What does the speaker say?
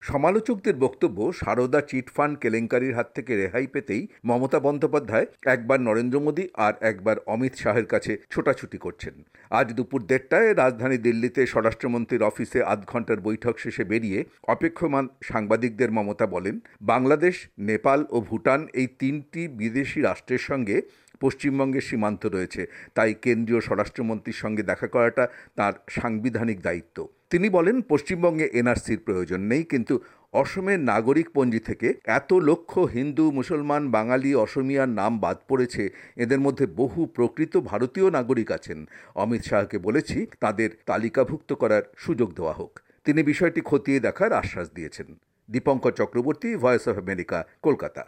সমালোচকদের বক্তব্য, সারদা চিটফান্ড কেলেঙ্কারির হাত থেকে রেহাই পেতেই মমতা বন্দ্যোপাধ্যায় একবার নরেন্দ্র মোদী আর একবার অমিত শাহের কাছে ছোটাছুটি করছেন। আজ দুপুর 1:30টায় রাজধানী দিল্লিতে স্বরাষ্ট্রমন্ত্রীর অফিসে আধ ঘন্টার বৈঠক শেষে বেরিয়ে অপেক্ষমান সাংবাদিকদের মমতা বলেন, বাংলাদেশ, নেপাল ও ভুটান এই 3টি বিদেশি রাষ্ট্রের সঙ্গে পশ্চিমবঙ্গের সীমান্ত রয়েছে, তাই কেন্দ্রীয় স্বরাষ্ট্রমন্ত্রীর সঙ্গে দেখা করাটা তাঁর সাংবিধানিক দায়িত্ব। তিনি বলেন, পশ্চিমবঙ্গে এনআরসির প্রয়োজন নেই, কিন্তু অসমের নাগরিক পঞ্জি থেকে এত লক্ষ হিন্দু, মুসলমান, বাঙালি, অসমিয়ার নাম বাদ পড়েছে। এদের মধ্যে বহু প্রকৃত ভারতীয় নাগরিক আছেন। অমিত শাহকে বলেছি তাদের তালিকাভুক্ত করার সুযোগ দেওয়া হোক। তিনি বিষয়টি খতিয়ে দেখার আশ্বাস দিয়েছেন। Dipankar Chakraborty, voice of America, Kolkata.